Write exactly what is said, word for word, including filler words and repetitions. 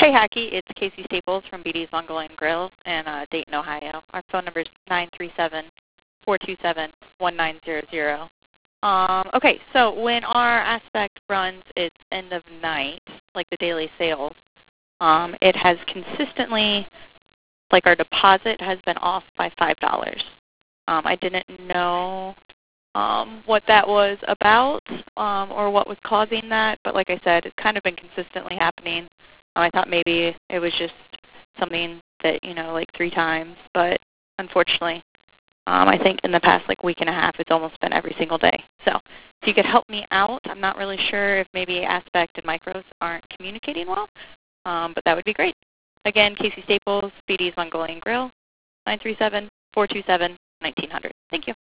Hey, Hacky. It's Casey Staples from B D's Mongolian Grill in uh, Dayton, Ohio. Our phone number is nine three seven, four two seven, one nine zero zero. Um, okay, so when our aspect runs its end of night, like the daily sales, um, it has consistently, like our deposit has been off by five dollars. Um, I didn't know um, what that was about um, or what was causing that, but like I said, it's kind of been consistently happening. Um, I thought maybe it was just something that, you know, like three times, but unfortunately, um, I think in the past like week and a half, it's almost been every single day. So if you could help me out, I'm not really sure if maybe Aspect and Micros aren't communicating well, um, but that would be great. Again, Casey Staples, B D's Mongolian Grill, nine three seven, four two seven, nineteen hundred. Thank you.